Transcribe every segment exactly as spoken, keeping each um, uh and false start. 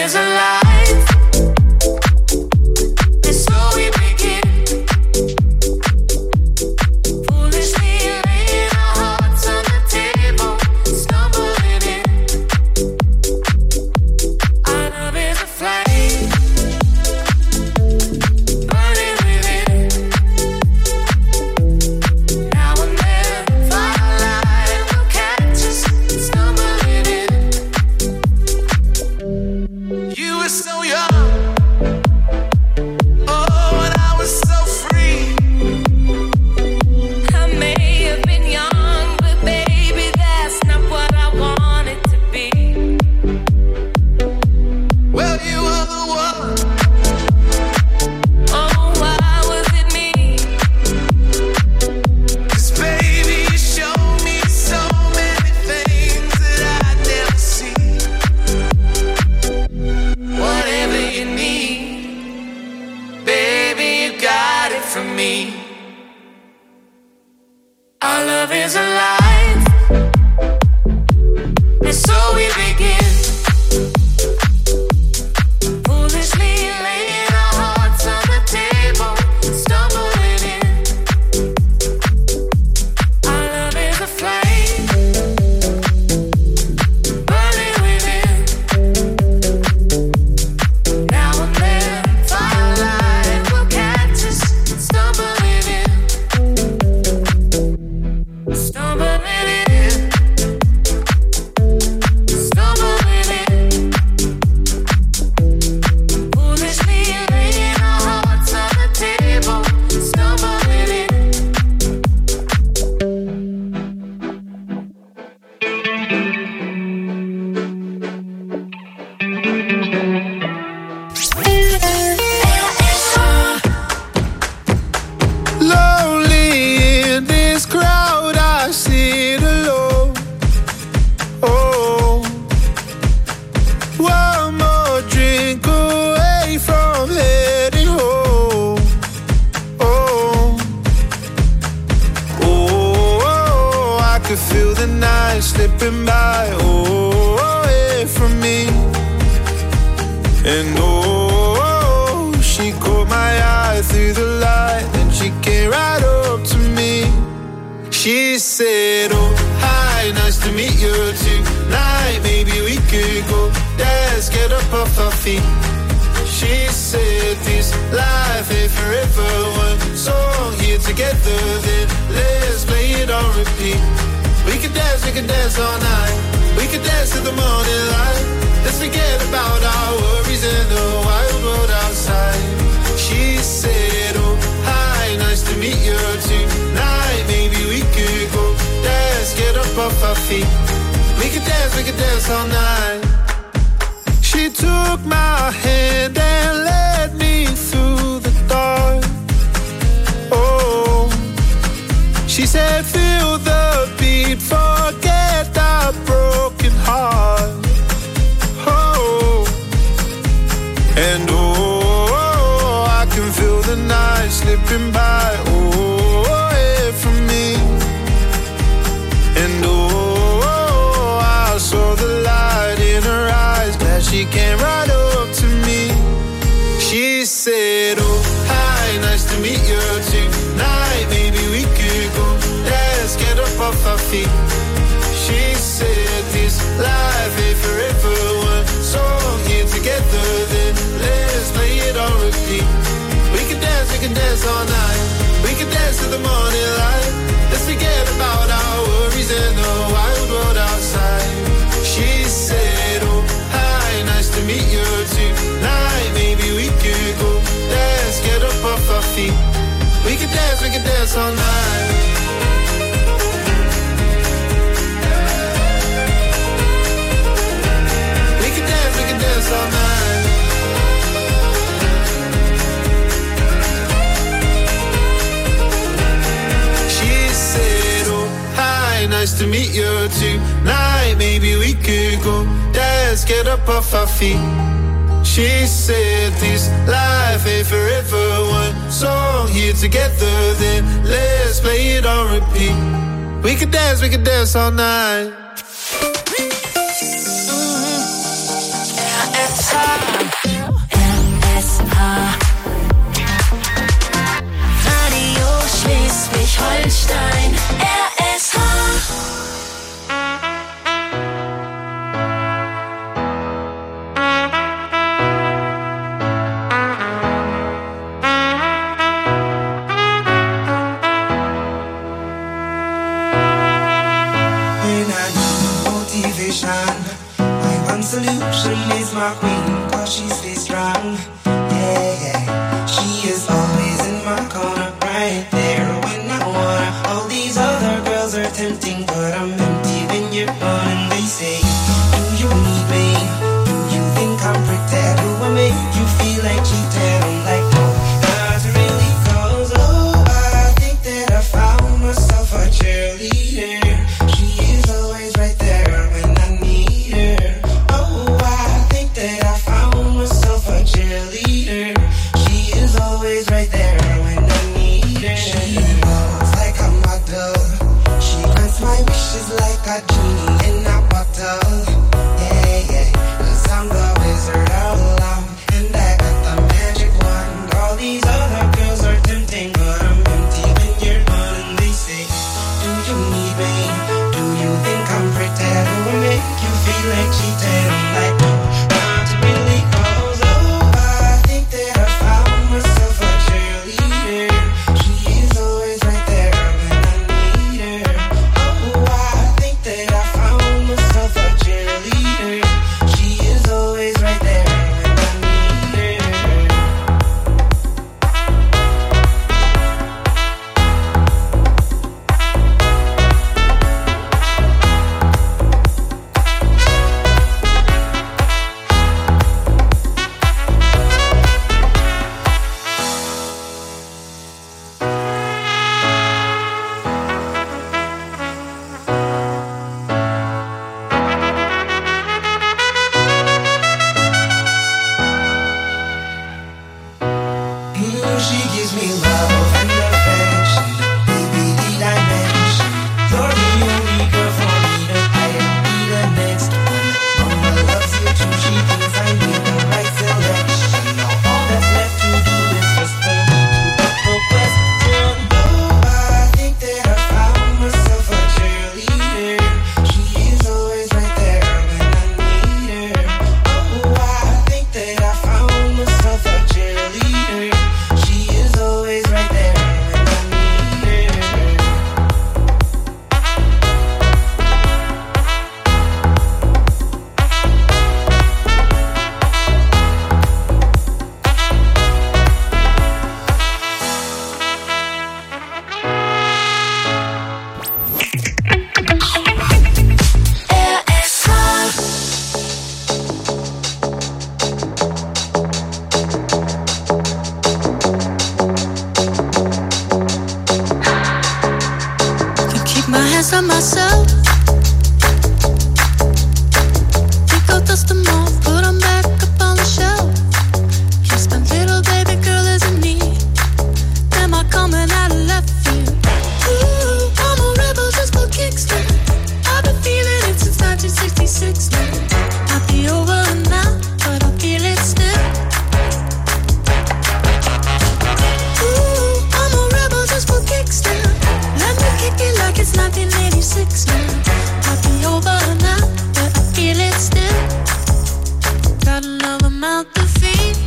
is alive. And so we begin. Foolishly laying our hearts on the table, stumbling in. Our love is a flame, burning within. Now and then, firelight will catch us, stumbling in. You were so young, oh, and I was so free. I may have been young, but baby, that's not what I wanted to be. Well, you were the one. Oh, why was it me? 'Cause baby, you showed me so many things that I'd never see. Whatever you need, baby, you got it from me. Our love is alive, and so we begin. Foolishly laying our hearts on the table, stumbling in. Our love is a flame, burning within. Now and then, firelight will catch us, stumbling in. Stumbling in. Stumbling in. Foolishly laying our hearts on the table, stumbling in. Lonely in this crowd, I sit alone. Oh, one more drink away from heading home. Oh, oh, I could feel the night slipping by. Oh, away from me. And oh, she caught my eye through the light, and she came right up to me. She said, oh, hi, nice to meet you tonight. Maybe we could go dance, get up off our feet. She said, this life ain't forever. One song here together, then let's play it on repeat. We could dance, we could dance all night. We could dance till the morning light. Let's forget about our worries and the wild world outside. She said, oh, hi, nice to meet you tonight. Maybe we could go dance, get up off our feet. We could dance, we could dance all night. She took my hand and led me through the dark. Oh, she said, feel the beat, forget that broken heart. Oh, and oh, I can feel the night slipping by. Oh, away from me. And oh, I saw the light in her eyes. Glad she came right up to me. She said, oh, hi, nice to meet you tonight. Maybe we could go dance, get up off our feet. She said, this life ain't forever. One song here together, then let's play it on repeat. We can dance, we can dance all night. We can dance till the morning light. Let's forget about our worries and the wild world outside. She said, oh, hi, nice to meet you tonight. Maybe we could go dance, get up off our feet. We can dance, we can dance all night. We can dance, we can dance all night. She said, oh, hi, nice to meet you tonight. Maybe we could go dance, get up off our feet. She said, this life ain't forever. One song here together, then let's play it on repeat. We could dance, we could dance all night. Mm-hmm. Yeah, it's hard. situation. My one solution is my queen, cause she stays strong. Yeah, yeah. She is always in my corner, right there when I wanna. All these other girls are tempting, but I'm empty when you're gone. And they say, do you need me? Do you think I'm pretend? Do I make you feel like cheating? I'm like, no, not really, cause oh, I think that I found myself a cheerleader. She is always right there when I need her. Oh, I think that I found myself a cheerleader. She is always right there when I need her. She walks like a model. She grants my wishes like a genie in a bottle. Yeah, yeah, cause I'm the wizard of love, and I got the magic wand. All these other girls are tempting, but I'm empty when you're gone. And they say, do you need me? Do you think I'm pretty? Do I make you feel like cheating? I'm like, no, not really, cause oh, I think that I found myself a cheerleader. She is always right there when I need her. Oh, I think that I found myself a cheerleader. She is always right there when I need her. Mm, she gives me love and affection. Baby, need I mention? You're the only girl for me to I don't be the next one. Mama loves you too. She thinks I made the right selection. Now all that's left to do is just for me to put the question. Oh, I think that I found myself a cheerleader. She is always right there when I need her. Oh, I think that I found myself a cheerleader. She is always right there when I need her. Can keep my hands on myself. Think I'll dust them off, put them back up on the shelf. Just a little baby girl isn't me. Am I coming out of left field? Ooh, I'm a rebel just for kicks now. I've been feeling it since nineteen sixty-six now. Might be over now, but I feel it still. Ooh, I'm a rebel just for kicks now. Let me kick it like it's nineteen eighty-six now. Might be over now, but I feel it still. Got another mouth to feed.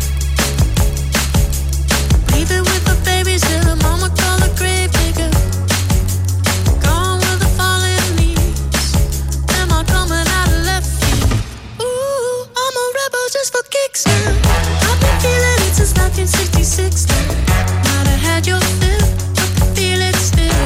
Leaving with the babies till the mama call a grave digger. Gone with the fallen leaves. Am I coming out of left field? Ooh, I'm a rebel just for kicks now. I've been feeling it since nineteen sixty-six now. Might have had your fill, but I feel it still.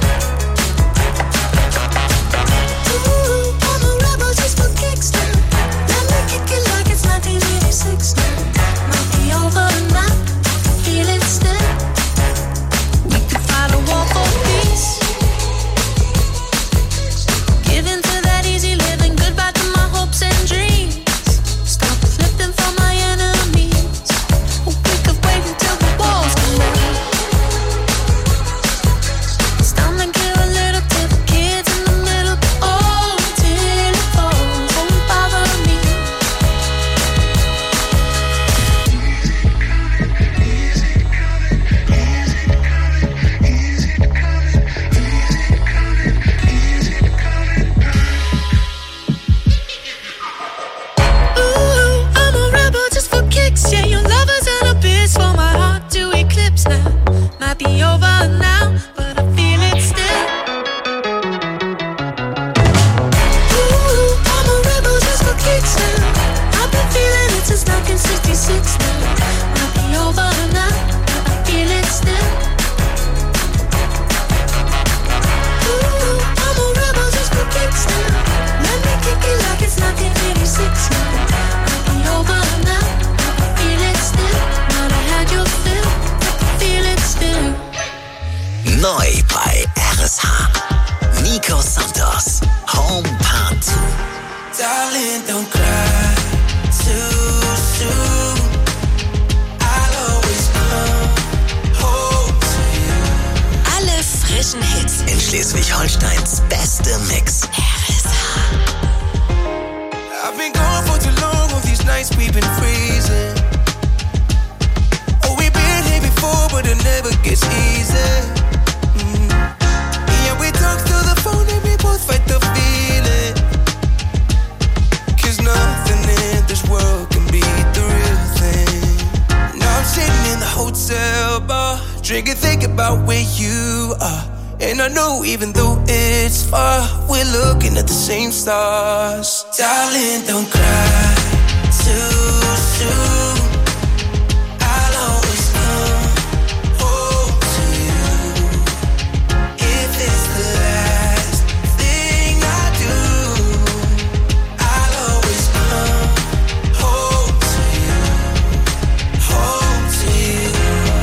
Ooh, I'm a rebel just for kicks now. Let me kick it like it's nineteen eighty-six now. Might be over now, I feel it still. We could fight Schleswig-Holsteins beste Mix. I've been gone for too long, all these nights we've been freezing. Oh, we've been here before, but it never gets easy. Mm. Yeah, we talk through the phone and we both fight the feeling. Cause nothing in this world can beat the real thing. Now I'm sitting in the hotel bar, drinking, thinking about where you are. And I know even though it's far, we're looking at the same stars. Darling, don't cry too soon. I'll always come home to you. If it's the last thing I do, I'll always come home to you, home to you.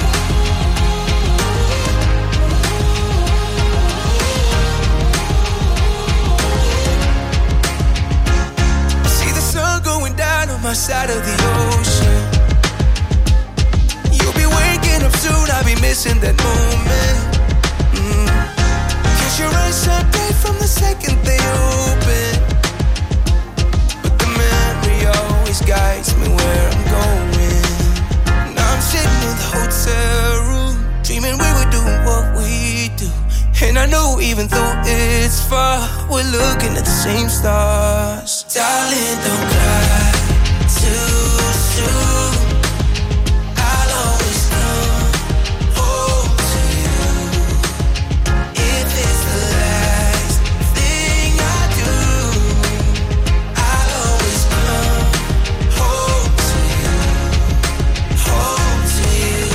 My side of the ocean. You'll be waking up soon, I'll be missing that moment. mm. Cause your eyes shine bright from the second they open. But the memory always guides me where I'm going. Now I'm sitting in the hotel room, dreaming we were doing what we do. And I know even though it's far, we're looking at the same stars. Darling, don't cry too soon. I'll always come home to you. If it's the last thing I do, I'll always come home to you, home to you.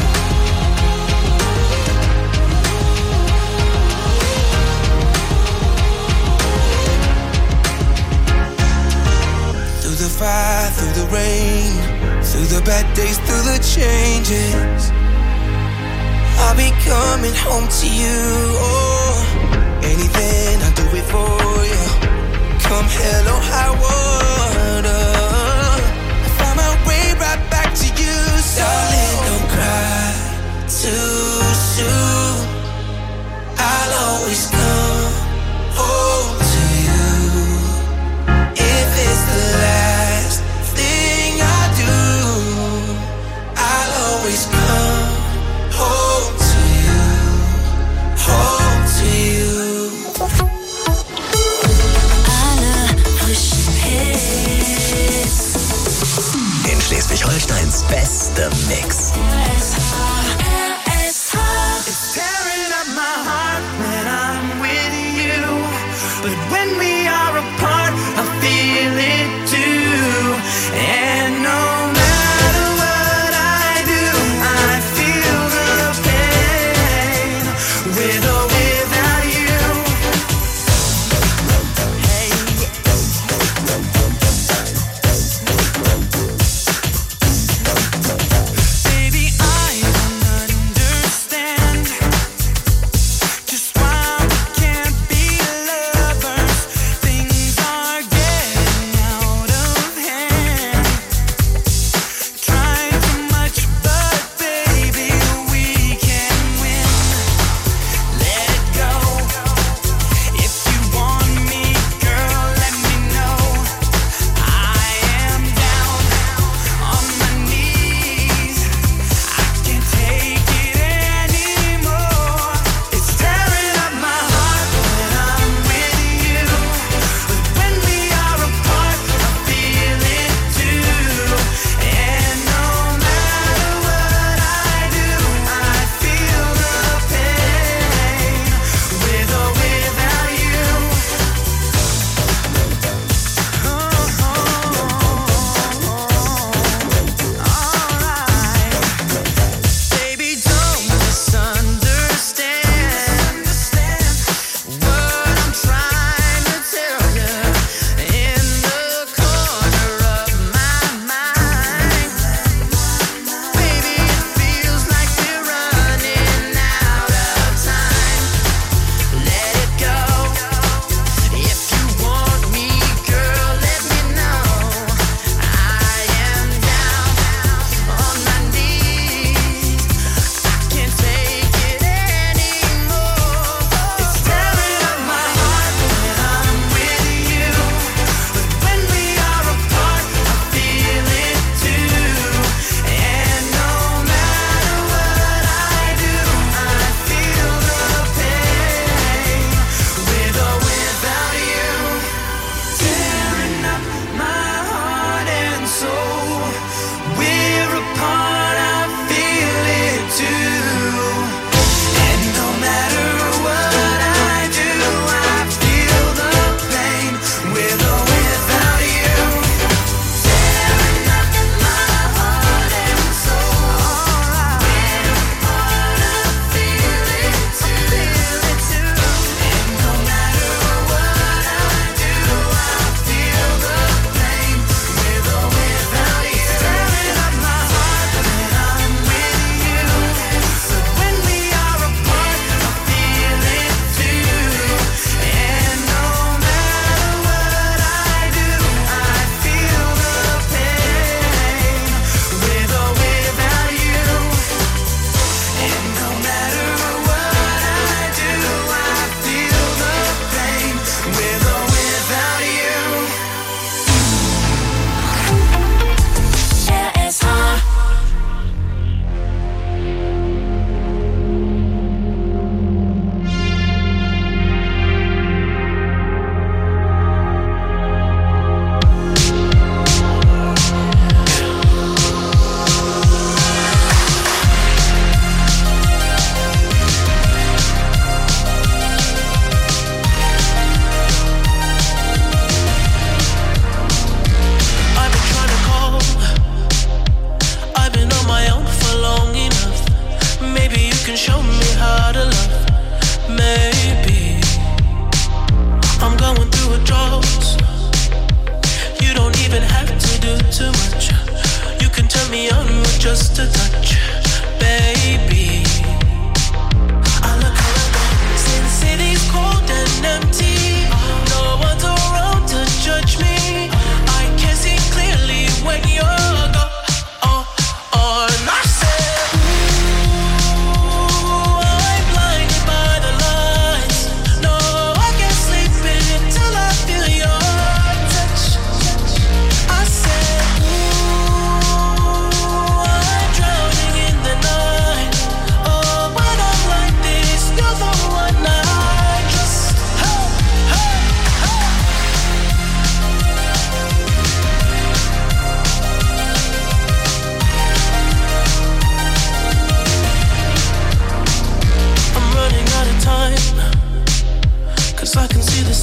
Through the fire, through the rain, through the bad days, through the changes, I'll be coming home to you. Oh, anything I'll do it for you. Come hell or high water, I find my way right back to you. So darling, don't cry too soon. I'll always come home to you. If it's the last thing I do, I'll always come home to you, home to you. Alle frischen Hits. In Schleswig-Holsteins beste Mix. It's tearing up my heart when I'm with you, but when we are apart, I feel it too. And no matter what I do, I feel the pain, with or without you. Hey. Baby, I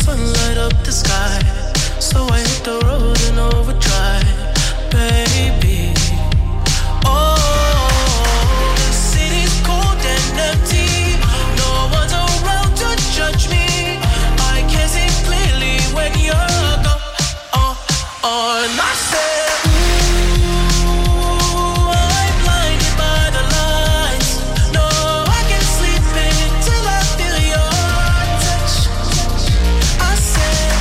sun light up the sky. So I hit the road in overdrive, baby. Oh, the city's cold and empty. No one's around to judge me. I can see clearly when you're gone. Oh, oh, and I said, ooh, I'm blinded by the lights. No, I can't sleep until I feel your touch. I said,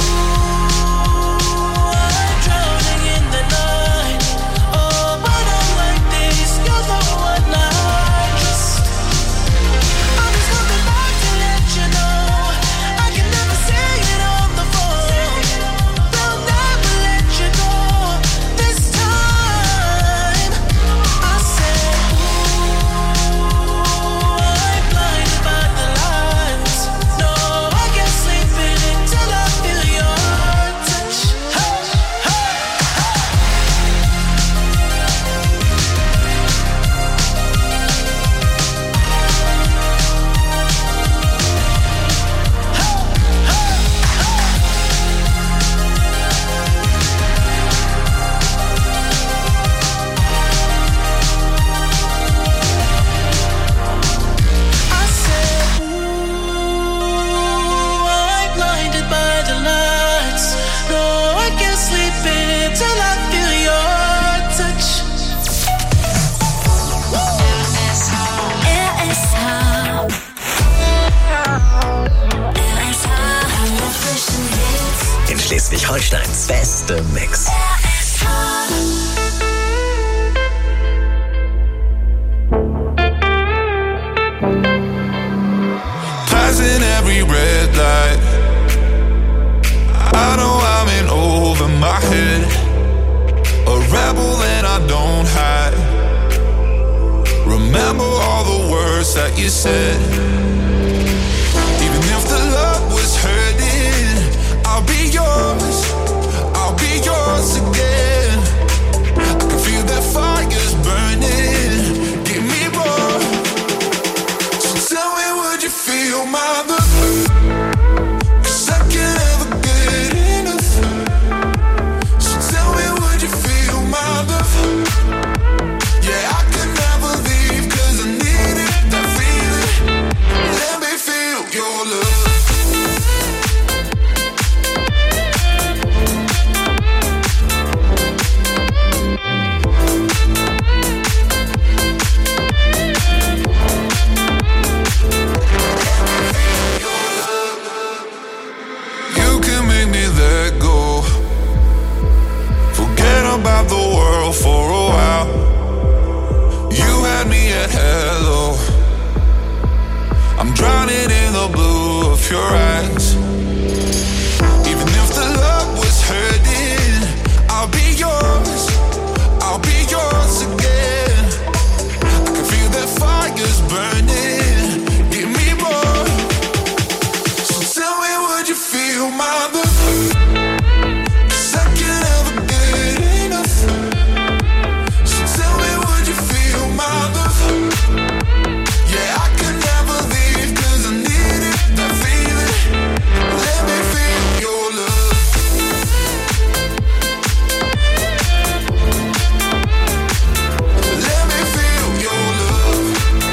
ooh, I'm drowning in the night. Oh, but I'm like this, you're the one I trust. I'm just coming back to let you know I can never say it on the phone. They'll never let you go this time. I said, ooh, I'm blinded by the lights. No, I can't sleep until I feel your touch. Hey, hey, I said, ooh, I'm blinded by the lights. No, I can't sleep until I feel your touch. R S H. R S H. Alle frischen Hits. In Schleswig-Holsteins beste Mix. R S H. Passing every red light. I know I'm in over my head. A rebel and I don't hide. Remember all the words that you said. Even if the love was hurting, I'll be yours. I'll be yours again. I can feel that fire's burning. Give me more. So tell me, would you feel my love? 'Cause I can't ever get enough. So tell me, would you feel my love? Yeah, I can never leave 'cause I need it, that feeling. Let me feel your love. You can make me let go. Forget about the world for a while. You had me at hello. I'm drowning in the blue of your eyes. Even if the love was hurting, I'll be yours. I'll be yours again. I can feel that fire's burning. Give me more. So tell me, would you feel my love? 'Cause I can't ever get enough. So tell me, would you feel my love? Yeah, I can never leave 'cause I need it, that feeling. Let me feel your love. Let me feel your love.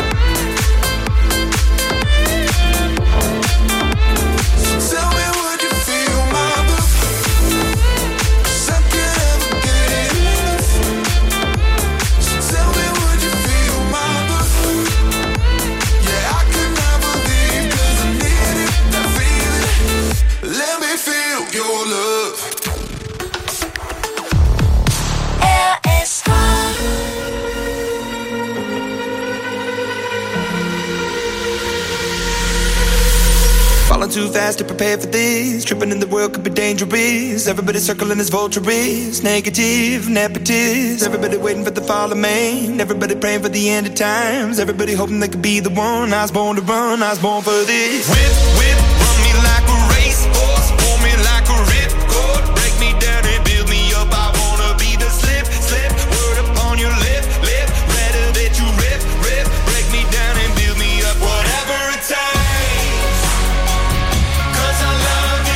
So tell me, would you feel my love? 'Cause I can't ever get enough. So tell me, would you feel my love? Yeah, I can never leave 'cause I need it, that feeling. Let me feel your love. R S H. Falling too fast to prepare for this. Tripping in the world could be dangerous. Everybody circling as vultures. Negative, nepotist. Everybody waiting for the fall of man. Everybody praying for the end of times. Everybody hoping they could be the one. I was born to run, I was born for this. Whip, whip, run me like a racehorse. Pull me like a ripcord. Break me down and build me up. I wanna be the slip, slip. Word upon your lip, lip. Better that you rip, rip. Break me down and build me up. Whatever it takes. 'Cause I love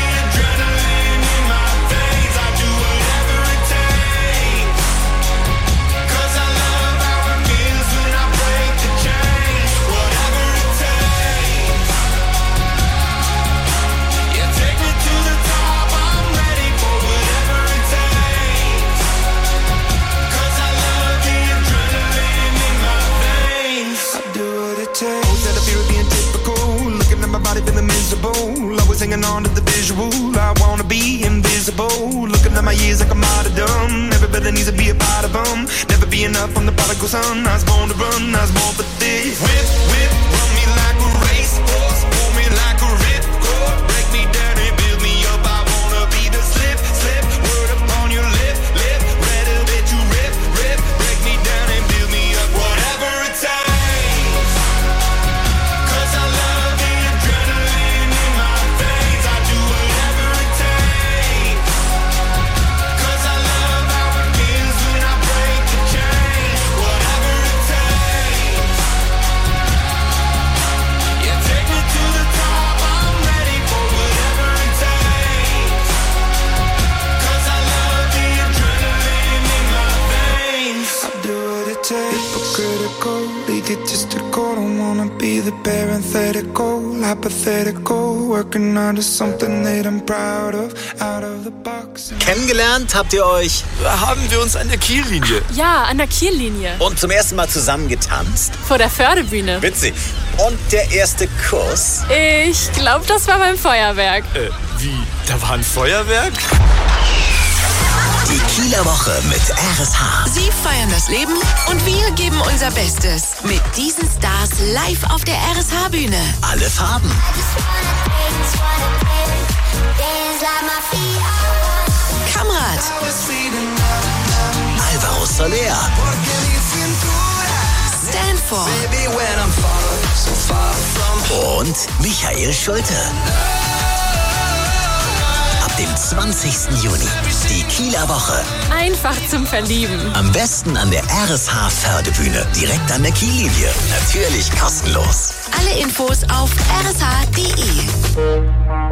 visible. Always hanging on to the visual. I wanna be invisible. Looking at my years like I'm out of dumb. Everybody needs to be a part of them. Never be enough on the prodigal son. I was born to run, I was born for this. Whip, whip, run me like a racehorse. Pull me like a ripcord. Break me down and build me up. I wanna be the slip, slip. Word upon your lip, lip. Rather that you rip, rip. Break me down and build me up. Whatever it takes. Cause I love the adrenaline in my veins. I do whatever it takes. Cause I love how it feels when I break the chains. Whatever it takes. Yeah, take me to the top. I'm ready for whatever it takes. Cause I love the adrenaline in my veins. I do what it takes, but critical, egotistical. Don't wanna be the parenthetical, hypothetical. Working on to something that I'm proud of, out of the box. Kennengelernt habt ihr euch Haben wir uns an der Kiellinie. Ja, an der Kiellinie. und zum ersten Mal zusammen getanzt. Vor der Fördebühne. Witzig. Und der erste Kuss. Ich glaube, das war beim Feuerwerk. Äh, wie? Da war ein Feuerwerk? Die Kieler Woche mit R S H. Sie feiern das Leben und wir geben unser Bestes mit diesen Stars live auf der R S H-Bühne. Alle Farben. Kamrat, Alvaro Soler. Stanford Und Michael Schulte. Ab dem zwanzigsten Juni. Die Kieler Woche. Einfach zum Verlieben. Am besten an der R S H Fördebühne. Direkt an der Kiellinie. Natürlich kostenlos. alle Infos auf r s h punkt d e.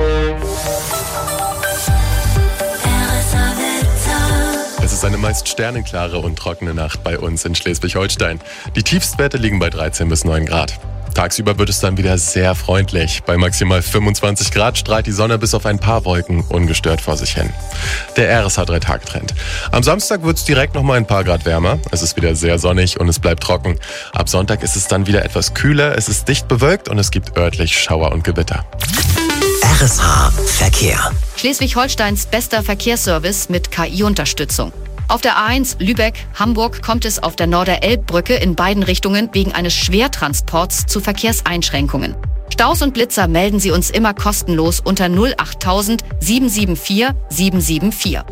Es ist eine meist sternenklare und trockene Nacht bei uns in Schleswig-Holstein. Die Tiefstwerte liegen bei dreizehn bis neun Grad. Tagsüber wird es dann wieder sehr freundlich. Bei maximal fünfundzwanzig Grad strahlt die Sonne bis auf ein paar Wolken ungestört vor sich hin. Der R S H drei Tage Trend. Am Samstag wird es direkt nochmal ein paar Grad wärmer. Es ist wieder sehr sonnig und es bleibt trocken. Ab Sonntag ist es dann wieder etwas kühler, es ist dicht bewölkt und es gibt örtlich Schauer und Gewitter. R S H Verkehr. Schleswig-Holsteins bester Verkehrsservice mit K I-Unterstützung. Auf der A eins Lübeck-Hamburg kommt es auf der Norder-Elb-Brücke in beiden Richtungen wegen eines Schwertransports zu Verkehrseinschränkungen. Staus und Blitzer melden Sie uns immer kostenlos unter null acht null sieben sieben vier sieben sieben vier.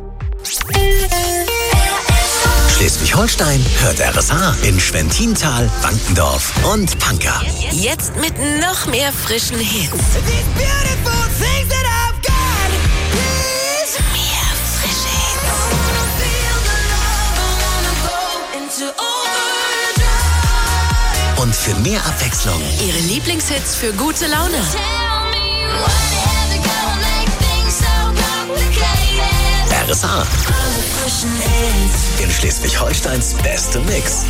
Schleswig-Holstein hört R S H in Schwentintal, Wankendorf und Pankow. Jetzt mit noch mehr frischen Hits. Und für mehr Abwechslung Ihre Lieblingshits für gute Laune. R S H. In Schleswig-Holsteins beste Mix.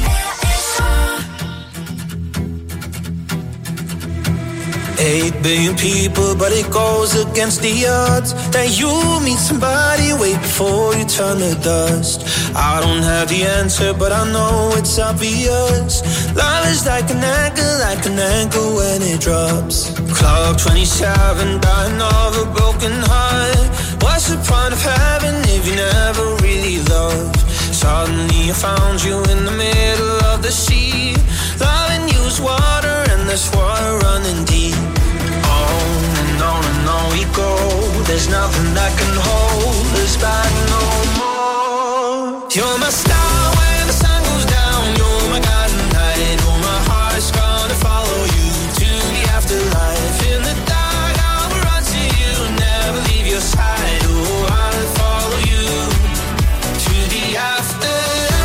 Eight billion people, but it goes against the odds that you meet somebody way before you turn to dust. I don't have the answer, but I know it's obvious. Love is like an anchor, like an anchor when it drops. Club twenty-seven, dying of a broken heart. What's the point of having if you never really loved? Suddenly I found you in the middle of the sea. Loving you is water and there's water running deep. On and on and on we go. There's nothing that can hold us back no more. You're my star when the sun goes down. You're my guiding light. Oh, my heart's gonna follow you to the afterlife. In the dark I will run to you, never leave your side. Oh, I'll follow you to the afterlife.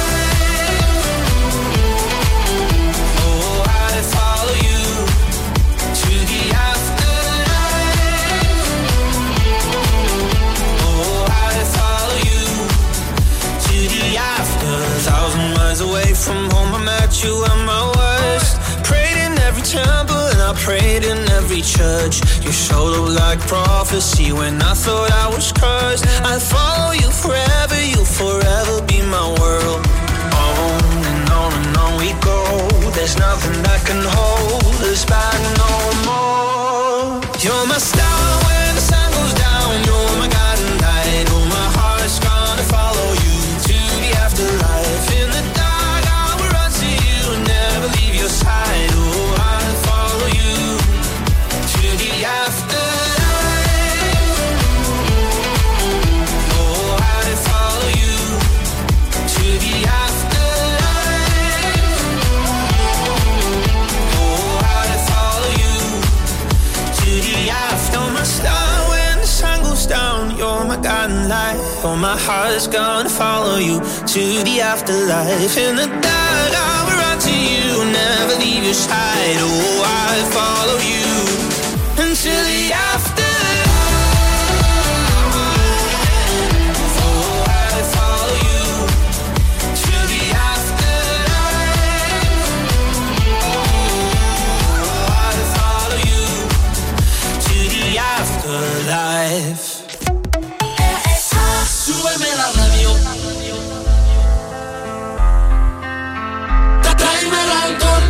Away from home, I met you at my worst. Prayed in every temple and I prayed in every church. You showed up like prophecy when I thought I was cursed. I'll follow you forever, you'll forever be my world. On and on and on we go. There's nothing that can hold us back no more. You're my star when the sun goes down. You're my guiding light. Oh, my heart's gonna follow you to the afterlife. In the dark, I will run to you and never leave your side. Oh, I'll follow you to the afterlife. Oh, I'll follow you to the afterlife. Oh, I'll follow you to the after. You're my star when the sun goes down. You're my guiding light. Oh, my heart's gonna follow you to the afterlife. In the dark, I will run to you and never leave your side. Oh, I'll follow you until the afterlife. Oh, I'll follow you to the afterlife. Oh, I'll follow you to the afterlife. Súbeme la radio. Tráeme el alcohol.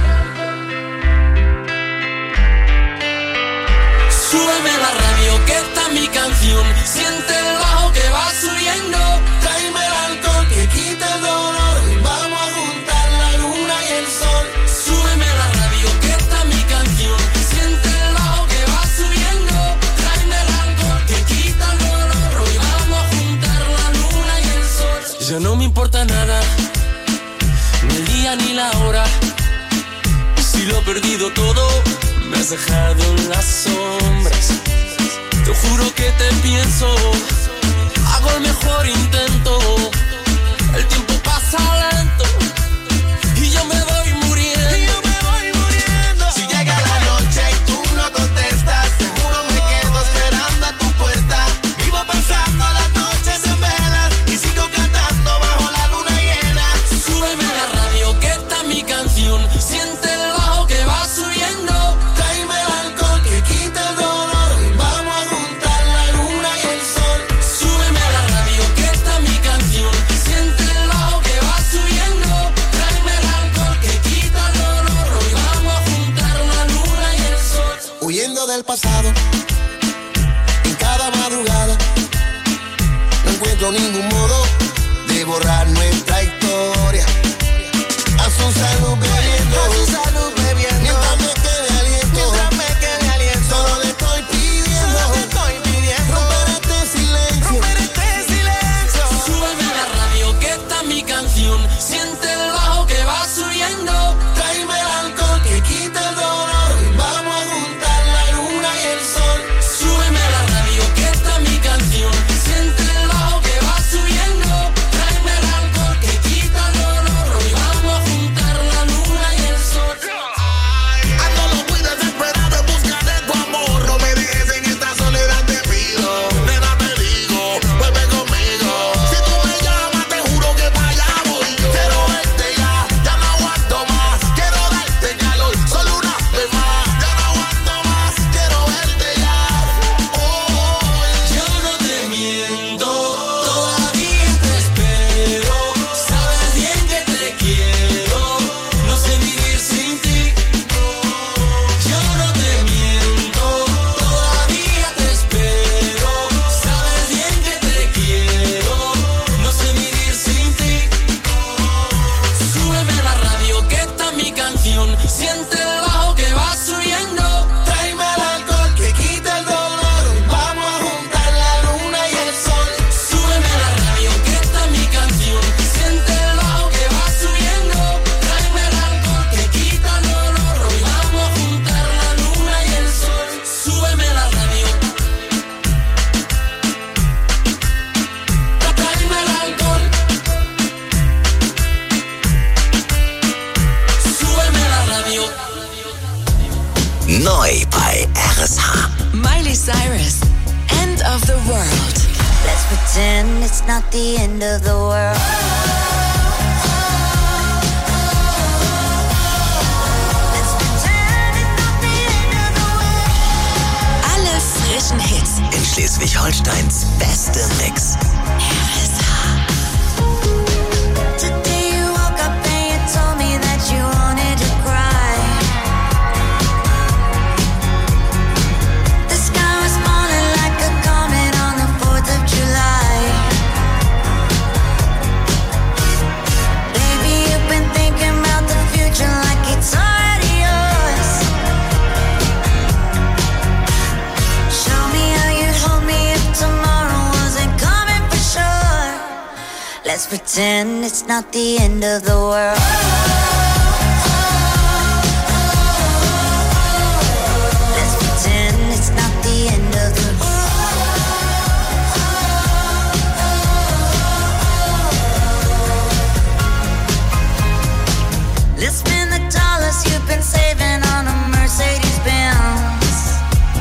Súbeme la radio, que esta es mi canción. Siente el bajo que va subiendo. Tráeme el alcohol que quita el dolor. Y vamos a juntar la luna y el sol. Súbeme la radio, que esta es mi canción. Siente el bajo que va subiendo. Tráeme el alcohol que quita el dolor. Hoy vamos a juntar la luna y el sol. Ya no me importa nada, ni el día ni la hora. Si lo he perdido todo, me has dejado en las sombras. Te juro que te pienso, hago el mejor intento. El tiempo pasa lento y yo me voy muriendo. Y yo me voy muriendo. Si llega la noche y tú no contestas, seguro me quedo esperando a tu puerta. Vivo pasando las noches en velas y sigo cantando bajo la luna llena. Súbeme la radio, que esta es mi canción. Siente el bajo que va subiendo. Tráeme el alcohol que quita el dolor y vamos a juntar la luna y el sol. Súbeme la radio, que esta es mi canción. Siente el bajo que va subiendo. Tráeme el alcohol que quita el dolor. Hoy vamos a juntar la luna y el sol. Huyendo del pasado, en cada madrugada, no encuentro ningún modo de borrar nuestra historia. A su salud bebiendo, a su salud bebiendo, mientras me quede aliento, mientras me quede aliento. Solo le estoy pidiendo, solo le estoy pidiendo, romper este silencio, romper este silencio. Súbeme la radio, que esta es mi canción. Siente el bajo que va subiendo. Tráeme el alcohol que quita el dolor y vamos a juntar la luna y el sol. Súbeme la radio, que esta es mi canción. Siente el bajo que va subiendo. Tráeme el alcohol que quita el dolor. Hoy vamos a juntar la luna y el sol. Ando muy desesperado en busca de tu amor. No me dejes en esta soledad, te pido. Nena, te digo, vuelve conmigo. Si tú me llamas, te juro que para allá voy yo. Quiero verte ya, ya no aguanto más. Quiero darte calor, solo una vez más. Ya no aguanto más, quiero verte ya. Oh, Yo no te miento, todavía te espero. Sabes bien que te quiero, no sé vivir sin ti. Yo no te miento, todavía te espero. Sabes bien que te quiero, no sé vivir sin ti. Súbeme la radio, que esta es mi canción. Siente el bajo que va subiendo. tráeme el alcohol que quita el dolor y vamos a juntar la luna y el sol. Súbeme la radio, que esta es mi canción. Siente el bajo que va subiendo. Tráeme el alcohol que quita el dolor. Hoy vamos a juntar la luna y el sol. Súbeme la radio. Tráeme el alcohol. Súbeme la radio. Neu bei R S H. Miley Cyrus, End of the World. Let's pretend it's not the end of the world. Let's pretend it's not the end of the world. Alle frischen Hits. In Schleswig-Holsteins beste Mix. R S H. Today you woke up and you told me that you wanted to cry. The Let's pretend it's not the end of the world. Let's pretend it's not the end of the world. Let's spend the dollars you've been saving on a Mercedes Benz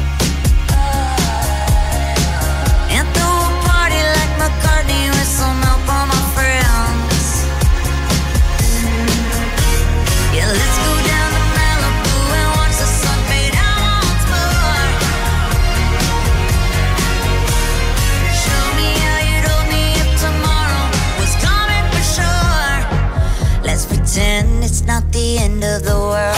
and throw a party like McCartney with some help on my friends. Yeah, let's go down to Malibu and watch the sun fade out once more. Show me how you'd hold me if tomorrow was coming for sure. Let's pretend it's not the end of the world.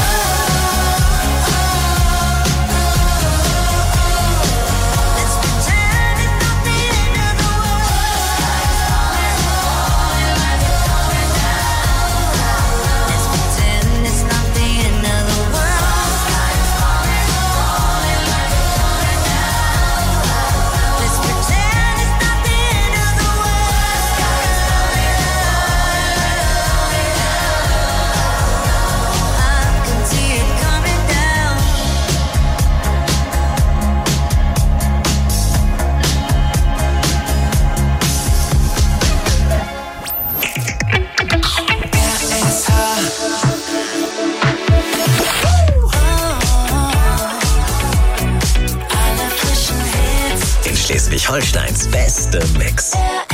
Schleswig-Holsteins beste Mix.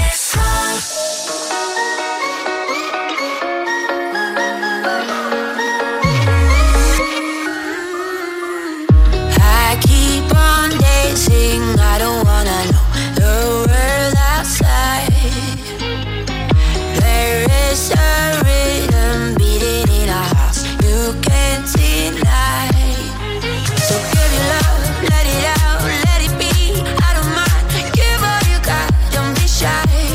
I keep on dancing, I don't wanna know the world outside. There is a rhythm beating in our hearts you can't deny. So give your love, let it out, let it be. I don't mind, give all you got, don't be shy.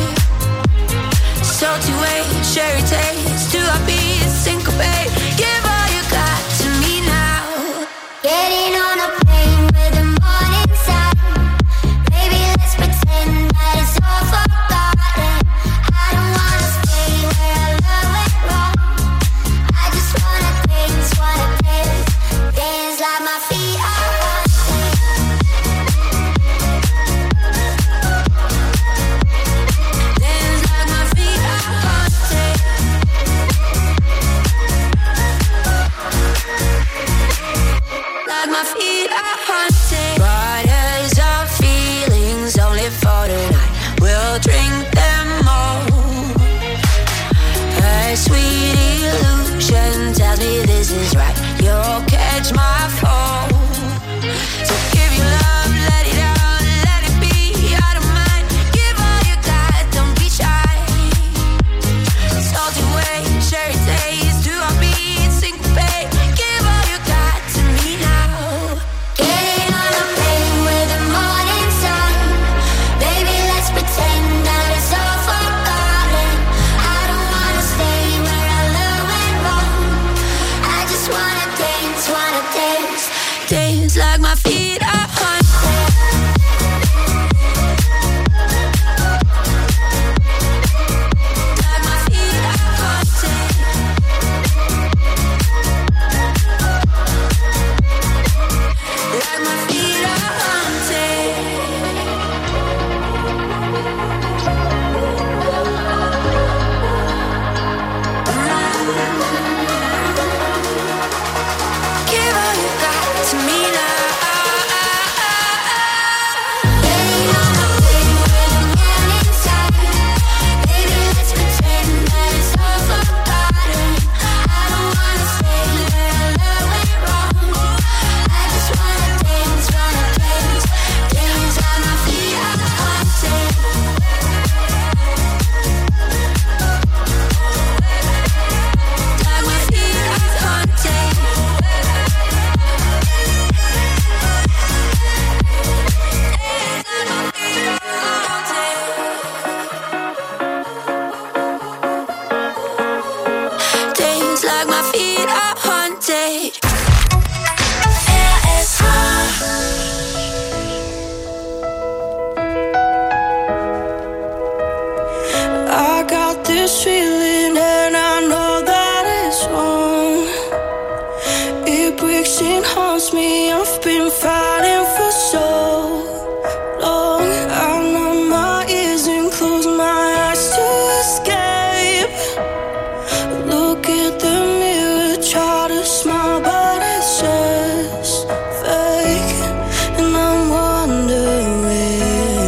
this feeling and I know that it's wrong. It breaks and haunts me. I've been fighting for so long. I numb my ears and close my eyes to escape. Look at the mirror, try to smile, but it's just fake. And I'm wondering,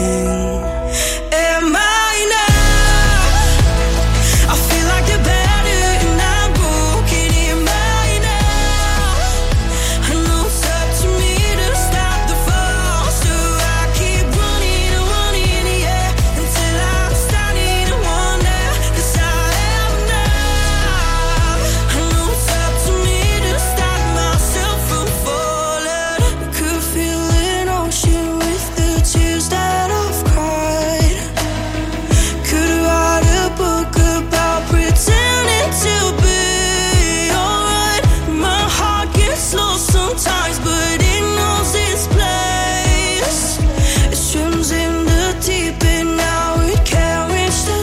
am I now? I feel like the better and I'm broken. Am I now? I know it's up to me to stop the fall, so I keep running and running, yeah, until I'm starting to wonder, 'cause I am now. I know it's up to me to stop myself from falling. I could feel an ocean with the tears that I've cried. Could write a book about pretending to be alright. My heart gets lost sometimes, but it knows its place. It swims in the deep and now it can't reach the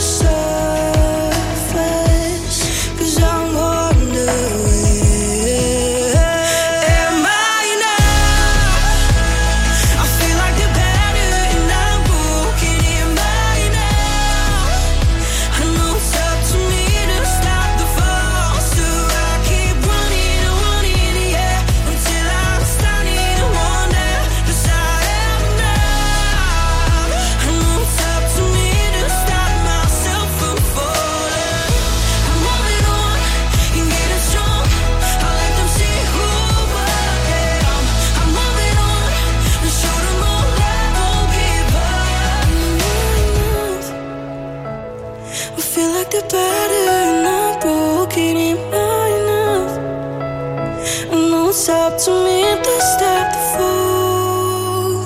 surface. 'Cause I'm wondering, am I now? I feel like the better and I'm broken. Am I now? I know it's up to me to stop the fall, so I keep running and running, yeah, until I'm starting to wonder, 'cause I am now. I know it's up to me to stop myself from falling. I'm moving on and getting strong. I let them see who I am. I'm moving on and show them all I won't give up. I feel like the better and I'm broken. Am I enough? I know it's up to me to stop the fall.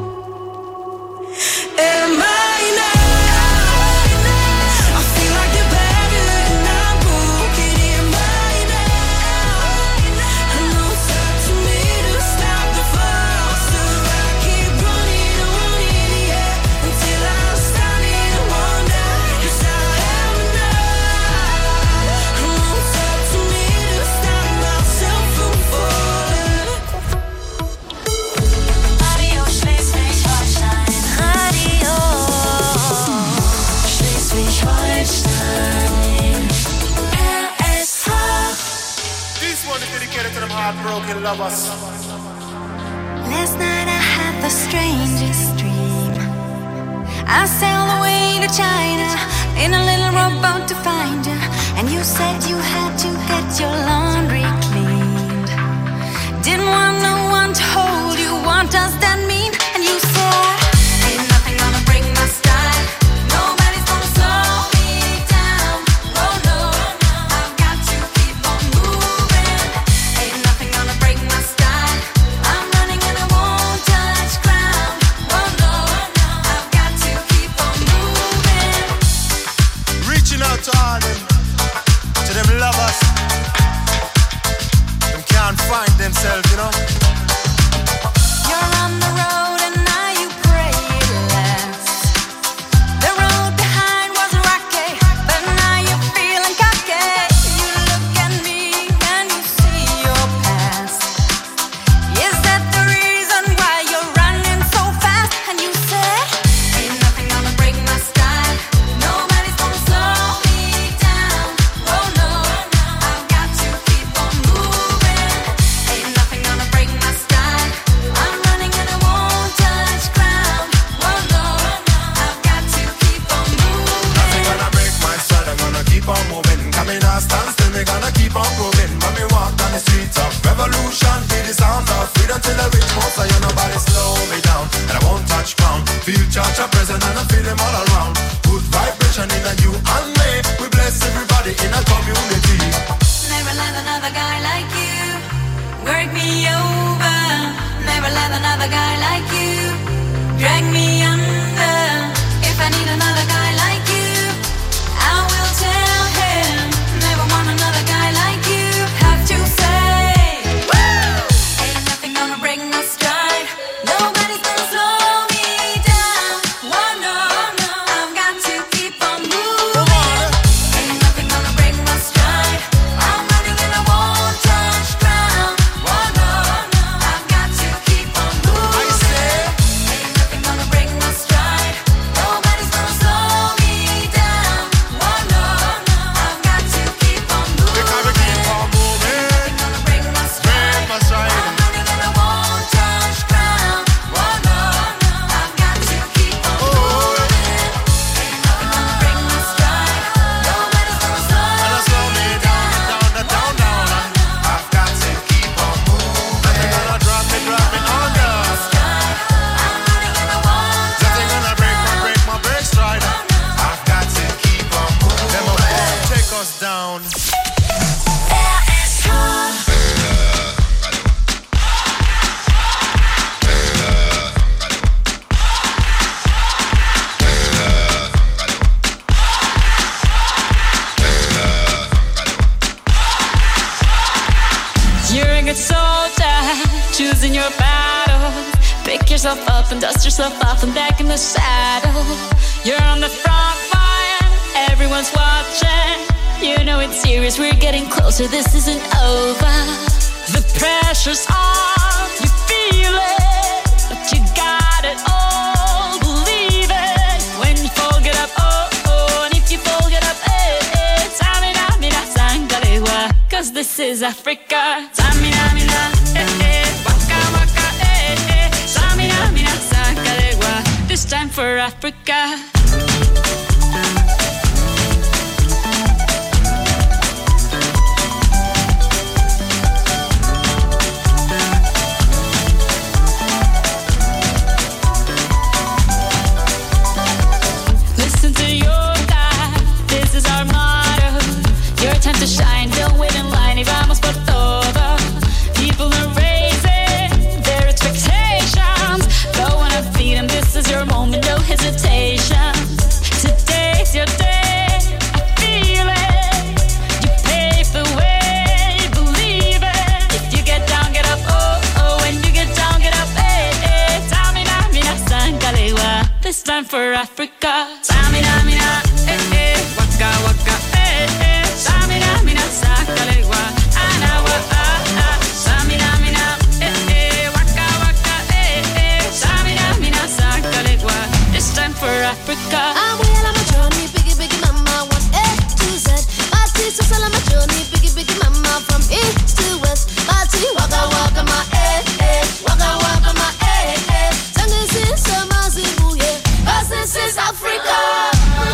Am I now? I feel like the better and I'm broken. Am I now? I know it's up to me to stop the fall, so I keep running and running, yeah, until I'm starting to wonder, 'cause I am now. I know it's up to me to stop myself from falling. Radio Schleswig-Holstein. Radio Schleswig-Holstein. R S H. This one is dedicated to them heartbroken lovers. Last night I had the strangest dream. I sailed away to China in a little rowboat to find you, and you said you had to get your laundry cleaned. Didn't want no one to hold you. What does that mean? And you said, ain't nothing gonna break my style. Nobody's gonna slow me down. Oh no, I've got to keep on moving. Ain't nothing gonna break my style. I'm running and I won't touch ground. Oh no, I've got to keep on moving. Reaching out to all them, to them lovers. Them can't find themselves, you know. You're on the road and now you pray it lasts. The road behind was rocky, but now you're feeling cocky. You look at me and you see your past. Is that the reason why you're running so fast? And you said, ain't nothing gonna break my style. Nobody's gonna slow me down. Oh no, I've got to keep on moving. Ain't nothing gonna break my style. I'm running and I won't touch ground. Oh no, I've got to keep on moving. Nothing gonna break my stride, I'm gonna keep on moving. Coming out, stand still, me gonna keep on proving. When me walk down the streets of revolution, feel the sound of freedom till I reach most. So you nobody slow me down, and I won't touch ground. Feel charge of present and I feel them all around. Good vibration in a you and me. We bless everybody in a community. Never let another guy like you work me over. Never let another guy like you drag me under. If I need another guy like you, I will tell him. Never want another guy like you. Have to say, woo! Ain't nothing gonna break my stride. Nobody's gonna slow me down. Oh no, I've got to keep on moving. Ain't down. You're a good soldier, choosing your battle. Pick yourself up and dust yourself off and back in the saddle. You're on the front line, everyone's watching. You know it's serious, we're getting closer, this isn't over. The pressure's on, you feel it, but you got it all, believe it. When you fall, get up, oh, oh, and if you fall, get up, eh, eh. Samina, mina, sangalewa, cause this is Africa. Samina, mina, eh, eh, waka, waka, eh, eh. Samina, mina, sangalewa, this time for Africa. Time to shine, don't wait in line, y vamos por todo. People are raising their expectations. Go on and feed them, this is your moment, no hesitation. Today's your day, I feel it. You pave the way, believe it. If you get down, get up, oh, oh. When you get down, get up, eh, eh. Samina, mina, sangalewa, this time for Africa. Samina, mina, eh, eh. Waka, waka, eh, eh. Samina, mina, sangalewa, anawa, ah, ah. Samina, mina, eh, eh. Waka, waka, eh, eh. Samina, mina, sangalewa, this time for Africa. I'm well on my journey, biggie, biggie mama, one A to Z. My sister's all on my journey, biggie, biggie mama, from east to west. My tea, waka, waka, my eh, eh. Waka, waka, my eh, eh. Tangi sinsa mazibu, yeah. 'Cause this is Africa.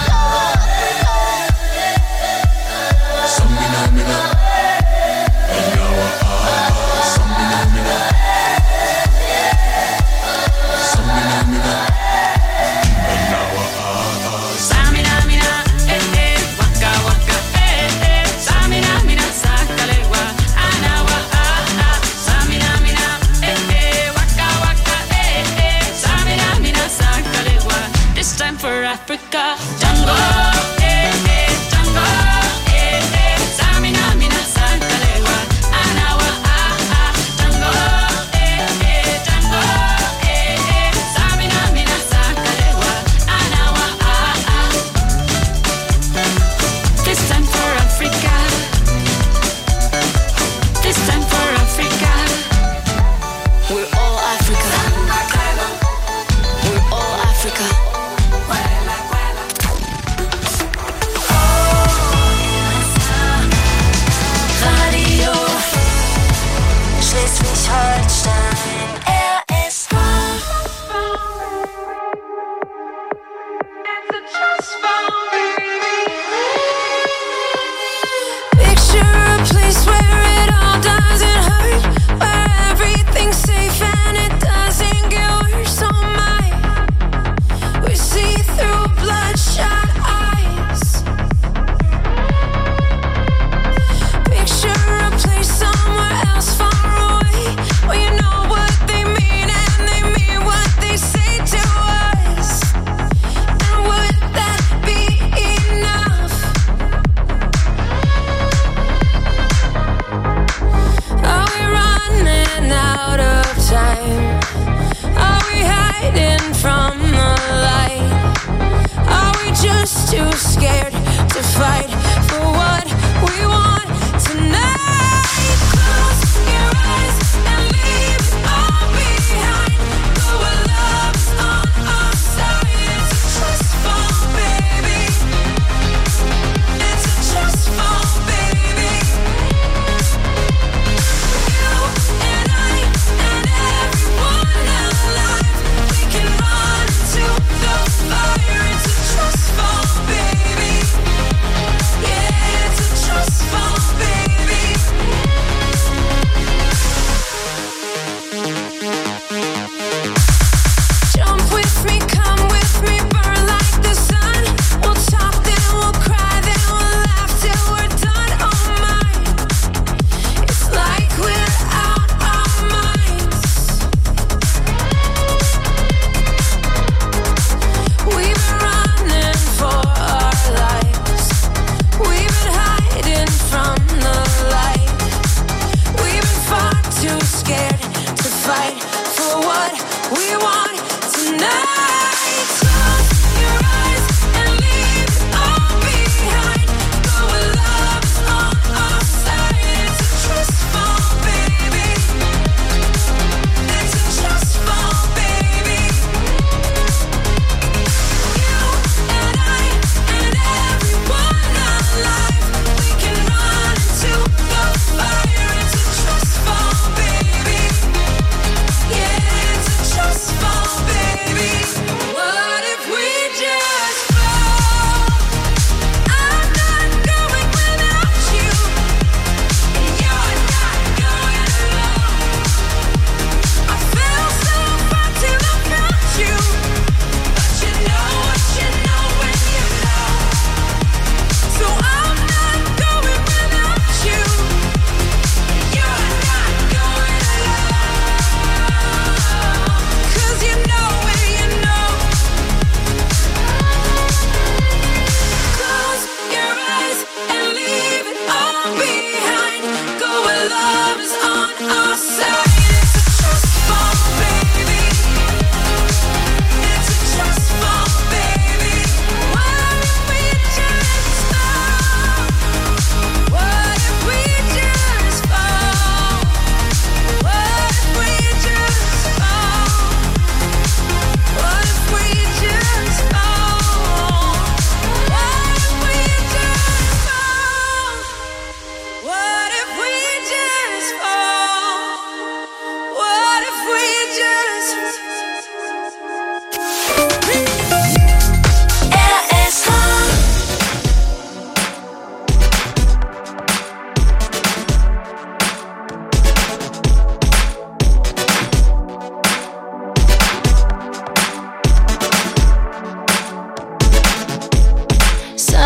Africa, Tango, eh, eh, Tango, eh, eh, Samina, mina, sangalewa, anawa, ah, ah, Tango, eh, eh, Tango, eh, eh, Samina, mina, sangalewa, anawa, ah, ah. This time for Africa, this time for Africa, we're all Africa, we're all Africa.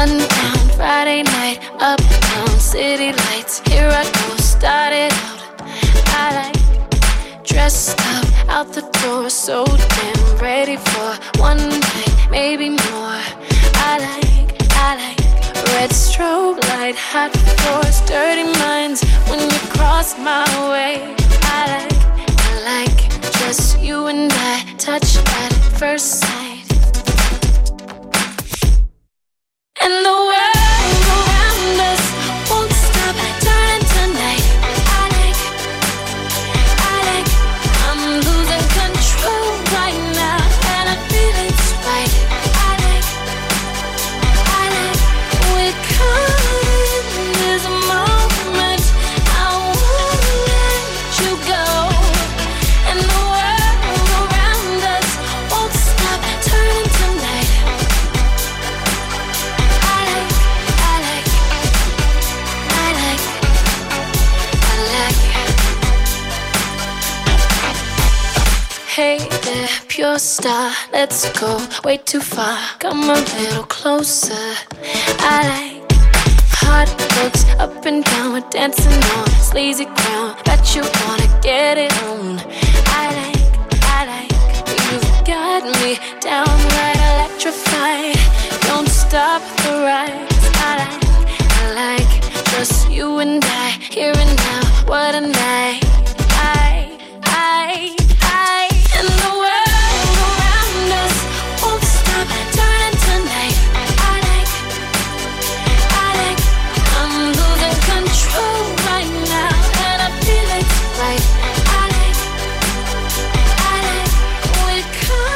Sundown, Friday night, uptown, city lights. Here I go, started out. I like dressed up, out the door, so damn ready for one night, maybe more. I like, I like red strobe light, hot floors, dirty minds. When you cross my way, I like, I like just you and I, touch at first sight. And the world around us won't stop turning tonight. I like, I like, I'm losing control right now, and I feel it's right. I like, I like, we're caught in this moment. I won't let you go. And the world around us won't stop turning tonight. Hey there, pure star, let's go way too far. Come a little closer. I like hot looks up and down, we're dancing on sleazy ground. Bet you wanna get it on. I like, I like, you've got me downright electrified. Don't stop the rise. I like, I like, just you and I, here and now. What a night. I, I, I. And the world around us won't stop turning tonight. I like, I like, I'm losing control right now, and I feel it's right. I like, I like, we're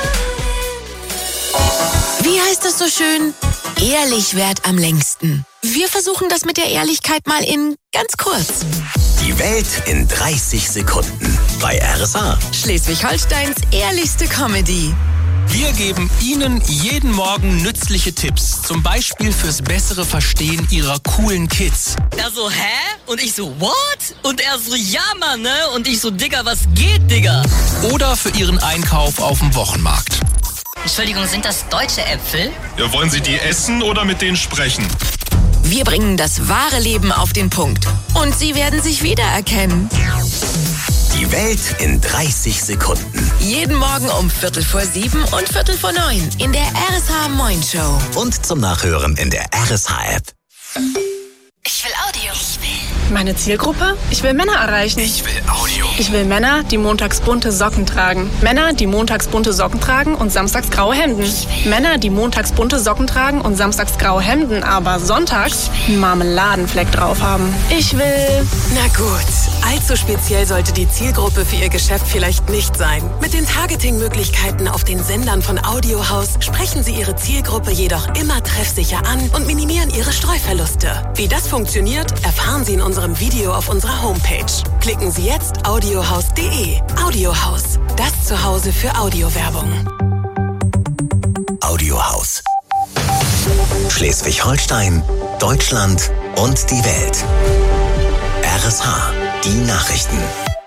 coming. Wie heißt das so schön? Ehrlich währt am längsten. Wir versuchen das mit der Ehrlichkeit mal in ganz kurz. Die Welt in dreißig Sekunden bei R S A. Schleswig-Holsteins ehrlichste Comedy. Wir geben Ihnen jeden Morgen nützliche Tipps. Zum Beispiel fürs bessere Verstehen Ihrer coolen Kids. Er so, hä? Und ich so, what? Und er so, ja, Mann, ne? Und ich so, Digga, was geht, Digga? Oder für Ihren Einkauf auf dem Wochenmarkt. Entschuldigung, sind das deutsche Äpfel? Ja, wollen Sie die essen oder mit denen sprechen? Wir bringen das wahre Leben auf den Punkt. Und Sie werden sich wiedererkennen. Die Welt in dreißig Sekunden. Jeden Morgen um Viertel vor sieben und Viertel vor neun in der R S H Moin Show. Und zum Nachhören in der R S H-App. Ich will Audio. Ich will. Meine Zielgruppe? Ich will Männer erreichen. Ich will Audio. Ich will Männer, die montags bunte Socken tragen. Männer, die montags bunte Socken tragen und samstags graue Hemden. Männer, die montags bunte Socken tragen und samstags graue Hemden, aber sonntags einen Marmeladenfleck drauf haben. Ich will... Na gut, allzu speziell sollte die Zielgruppe für Ihr Geschäft vielleicht nicht sein. Mit den Targeting-Möglichkeiten auf den Sendern von Audiohaus sprechen Sie Ihre Zielgruppe jedoch immer treffsicher an und minimieren Ihre Streuverluste. Wie das funktioniert, erfahren Sie in unserem Video auf unserer Homepage. Klicken Sie jetzt audiohaus punkt de. Audiohaus, das Zuhause für Audiowerbung. Audiohaus. Schleswig-Holstein, Deutschland und die Welt. R S H, die Nachrichten.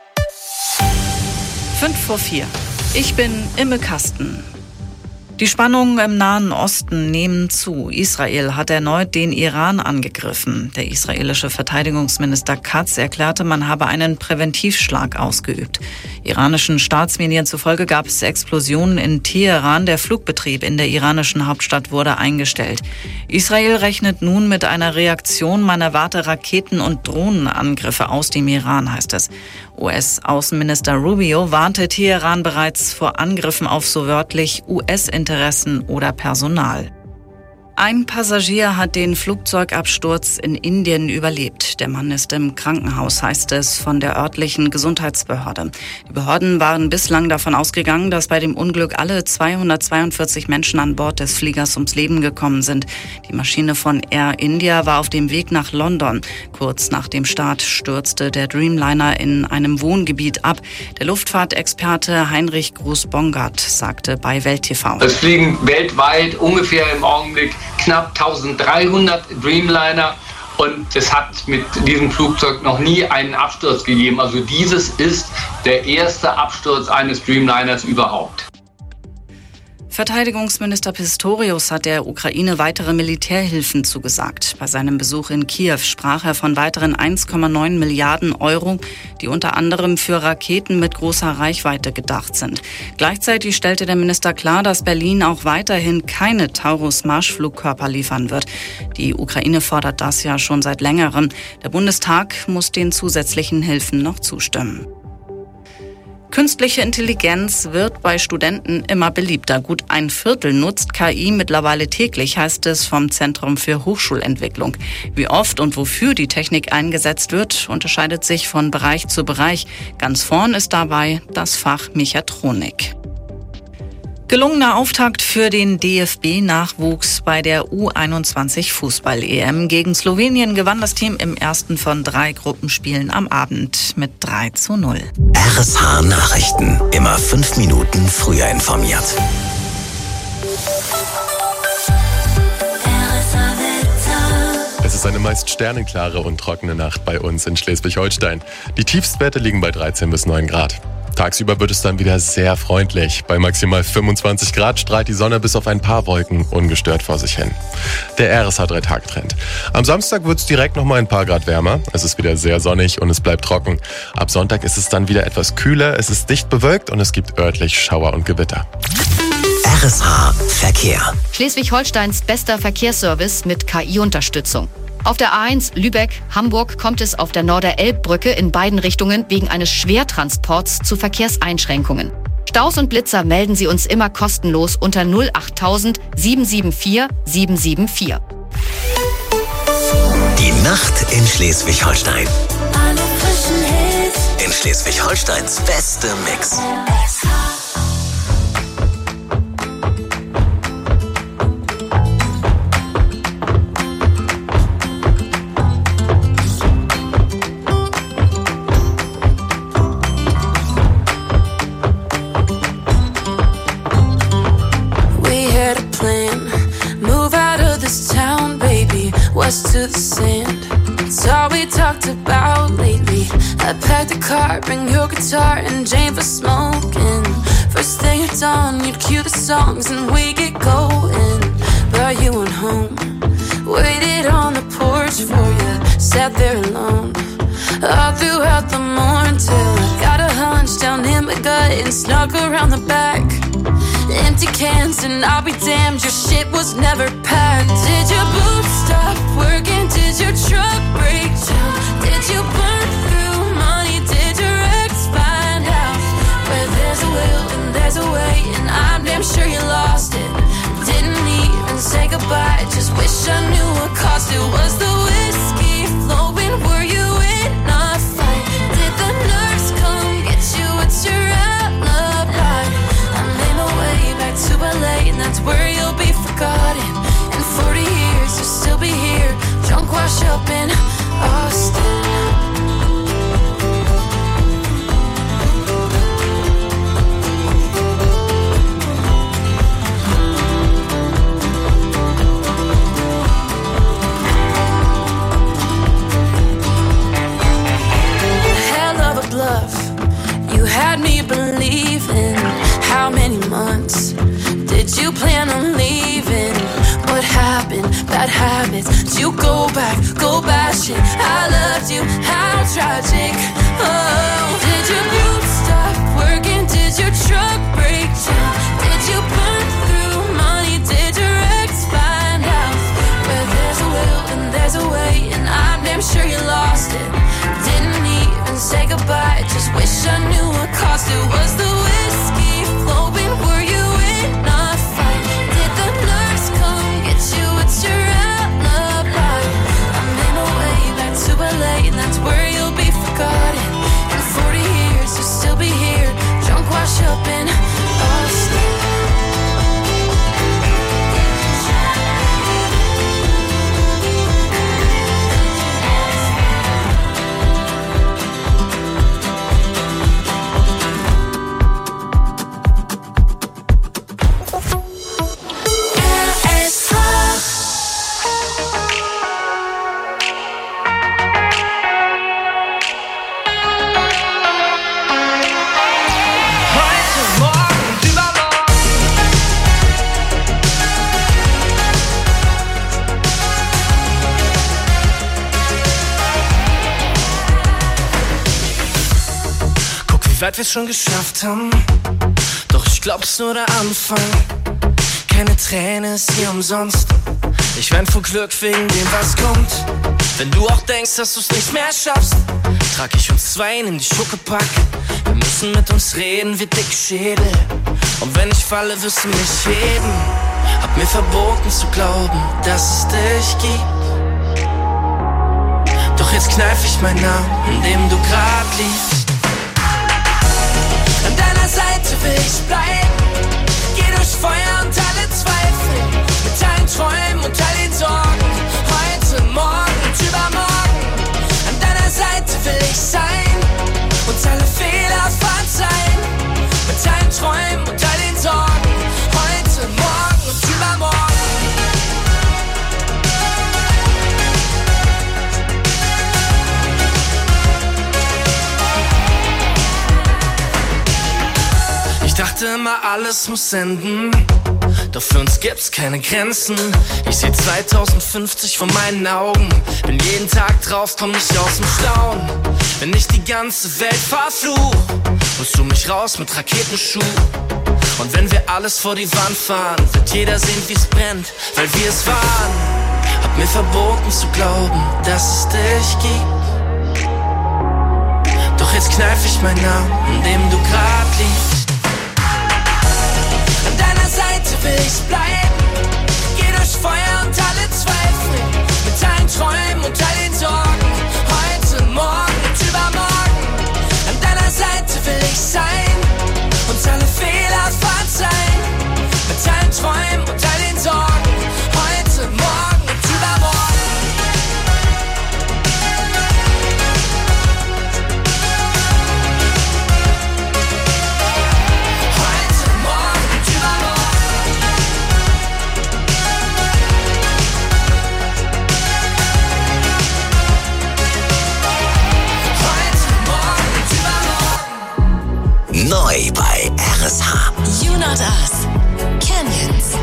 Fünf vor vier. Ich bin Imme Kasten. Die Spannungen im Nahen Osten nehmen zu. Israel hat erneut den Iran angegriffen. Der israelische Verteidigungsminister Katz erklärte, man habe einen Präventivschlag ausgeübt. Iranischen Staatsmedien zufolge gab es Explosionen in Teheran. Der Flugbetrieb in der iranischen Hauptstadt wurde eingestellt. Israel rechnet nun mit einer Reaktion. Man erwarte Raketen- und Drohnenangriffe aus dem Iran, heißt es. U S-Außenminister Rubio warnte Teheran bereits vor Angriffen auf so wörtlich U S-Interessen oder Personal. Ein Passagier hat den Flugzeugabsturz in Indien überlebt. Der Mann ist im Krankenhaus, heißt es von der örtlichen Gesundheitsbehörde. Die Behörden waren bislang davon ausgegangen, dass bei dem Unglück alle zweihundertzweiundvierzig Menschen an Bord des Fliegers ums Leben gekommen sind. Die Maschine von Air India war auf dem Weg nach London. Kurz nach dem Start stürzte der Dreamliner in einem Wohngebiet ab. Der Luftfahrtexperte Heinrich Gruß-Bongard sagte bei Welt T V. Es fliegen weltweit ungefähr im Augenblick knapp eintausenddreihundert Dreamliner und es hat mit diesem Flugzeug noch nie einen Absturz gegeben. Also dieses ist der erste Absturz eines Dreamliners überhaupt. Verteidigungsminister Pistorius hat der Ukraine weitere Militärhilfen zugesagt. Bei seinem Besuch in Kiew sprach er von weiteren eins Komma neun Milliarden Euro, die unter anderem für Raketen mit großer Reichweite gedacht sind. Gleichzeitig stellte der Minister klar, dass Berlin auch weiterhin keine Taurus-Marschflugkörper liefern wird. Die Ukraine fordert das ja schon seit längerem. Der Bundestag muss den zusätzlichen Hilfen noch zustimmen. Künstliche Intelligenz wird bei Studenten immer beliebter. Gut ein Viertel nutzt K I mittlerweile täglich, heißt es vom Zentrum für Hochschulentwicklung. Wie oft und wofür die Technik eingesetzt wird, unterscheidet sich von Bereich zu Bereich. Ganz vorn ist dabei das Fach Mechatronik. Gelungener Auftakt für den D F B-Nachwuchs bei der U einundzwanzig Fußball-E M. Gegen Slowenien gewann das Team im ersten von drei Gruppenspielen am Abend mit drei zu null. R S H Nachrichten. Immer fünf Minuten früher informiert. Es ist eine meist sternenklare und trockene Nacht bei uns in Schleswig-Holstein. Die Tiefstwerte liegen bei dreizehn bis neun Grad. Tagsüber wird es dann wieder sehr freundlich. Bei maximal fünfundzwanzig Grad strahlt die Sonne bis auf ein paar Wolken ungestört vor sich hin. Der R S H drei Tage Trend. Am Samstag wird es direkt nochmal ein paar Grad wärmer. Es ist wieder sehr sonnig und es bleibt trocken. Ab Sonntag ist es dann wieder etwas kühler, es ist dicht bewölkt und es gibt örtlich Schauer und Gewitter. R S H Verkehr. Schleswig-Holsteins bester Verkehrsservice mit K I-Unterstützung. Auf der A eins Lübeck-Hamburg kommt es auf der Norder-Elb-Brücke in beiden Richtungen wegen eines Schwertransports zu Verkehrseinschränkungen. Staus und Blitzer melden Sie uns immer kostenlos unter null acht tausend sieben sieben vier sieben sieben vier. Die Nacht in Schleswig-Holstein. Alle frischen Hits. In Schleswig-Holsteins beste Mix. To the sand, it's all we talked about lately. I packed the car, bring your guitar and Jane for smoking. First thing at dawn, you'd cue the songs and we get going. But you went home, waited on the porch for you, sat there alone all throughout the morning till I got a hunch down in my gut and snuck around the back. Empty cans and I'll be damned, your shit was never packed. Did your boots stop working? Did your truck break down? Did you burn through money? Did your ex find out? Where there's a will and there's a way, and I'm damn sure you lost it. Didn't even say goodbye, just wish I knew what cost it. Was the whiskey flowing? Were you in a fight? Did the nurse come get you? What's your alibi? I made my way back to L A, and that's where you'll be forgotten. In forty years, you'll still be here, drunk, wash up in Austin. You had me believing. How many months did you plan on leaving? What happened? Bad habits. Did you go back, go bashing? I loved you, how tragic. Oh, did your boots stop working? Did your truck break down? Did you burn through money? Did your ex find out? Where there's a will and there's a way, and I'm damn sure you lost it. Didn't even say goodbye, just wish I knew what cost it. Was the whiskey flowing? Were you in a fight? Did the nurse come get you? What's your alibi? I made my way back to L A, and that's where you'll be forgotten. In forty years, you'll still be here, drunk, wash up in wie weit wir's schon geschafft haben. Doch ich glaub, es ist nur der Anfang. Keine Träne ist hier umsonst. Ich wein vor Glück wegen dem, was kommt. Wenn du auch denkst, dass du's nicht mehr schaffst, trag ich uns zwei in die Schuckepack. Wir müssen mit uns reden wie dicke Schädel. Und wenn ich falle, wirst du mich heben. Hab mir verboten zu glauben, dass es dich gibt. Doch jetzt kneif ich meinen Namen, in dem du grad liegst. An deiner Seite will ich bleiben. Geh durch Feuer und alle Zweifel. Mit allen Träumen und all den Sorgen. Heute, morgen und übermorgen. An deiner Seite will ich sein. Und alle Fehler verzeihen. Mit allen Träumen und all den Sorgen. Heute, morgen und übermorgen. Ich dachte immer, alles muss enden. Doch für uns gibt's keine Grenzen. Ich seh zweitausendfünfzig vor meinen Augen. Bin jeden Tag drauf, komm nicht aus dem Staunen. Wenn ich die ganze Welt verfluch, holst du mich raus mit Raketenschuh. Und wenn wir alles vor die Wand fahren, wird jeder sehen, wie's brennt, weil wir es waren. Hab mir verboten zu glauben, dass es dich gibt. Doch jetzt kneif ich meinen Namen, in dem du grad liegst. An deiner Seite will ich bleiben. Geh durch Feuer und alle Zweifel. Mit allen Träumen und all den Sorgen. Heute, morgen und übermorgen. An deiner Seite will ich sein. Und alle Fehler verzeihen. Mit allen Träumen und all den Sorgen. Heute, morgen und übermorgen. Neu bei R S H. You Not Us. Canyons.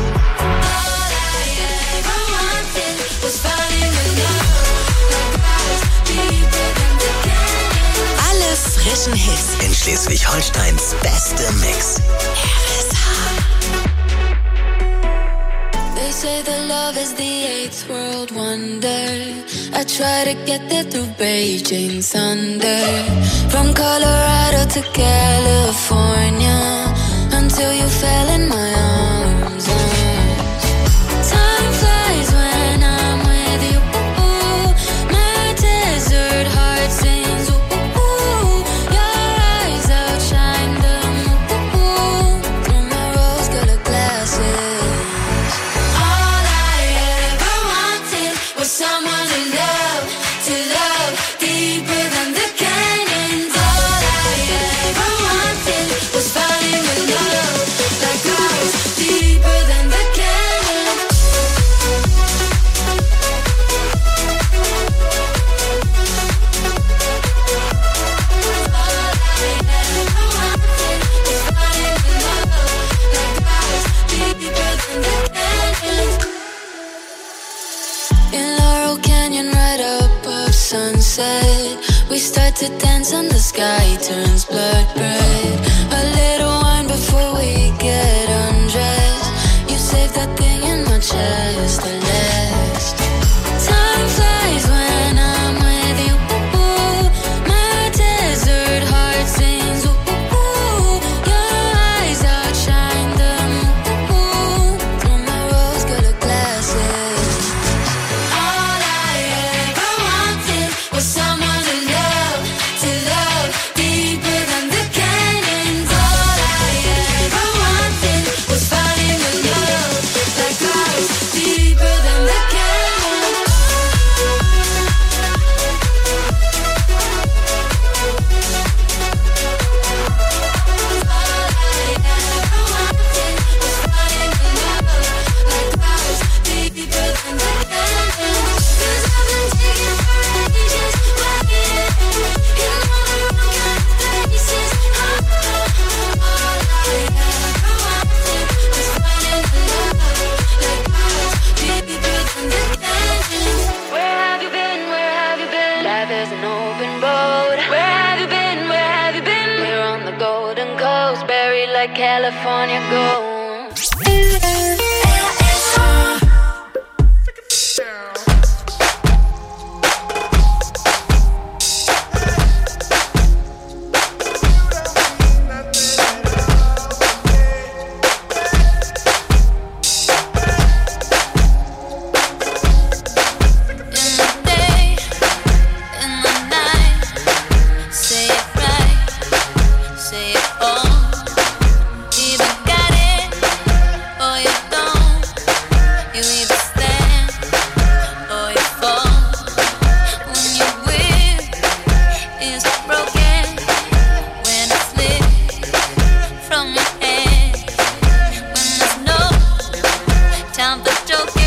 Alle frischen Hits. In Schleswig-Holsteins beste Mix. R S H. They say that love is the eighth world wonder. I try to get there through raging thunder. From Colorado to California, until you fell in my arms. Time flies when I'm with you. My desert heart sings. Your eyes outshine the moon through my rose-colored glasses. All I ever wanted was someone to love, to love deeper than the canyons. All I ever wanted was falling in love like ours, deeper than the canyons. All I ever wanted was falling in love like ours, deeper than the canyons. In Laurel Canyon, right above sunset, we start to dance and the sky turns blood red. A little wine before we get undressed. You save that thing in my chest, the last. Time flies when I'm with you. My desert heart sings. Your eyes outshine the moon through my rose-colored glasses. All I ever wanted was someone to love, to love deeper than the canyons. All I ever like California gold. Time for joke.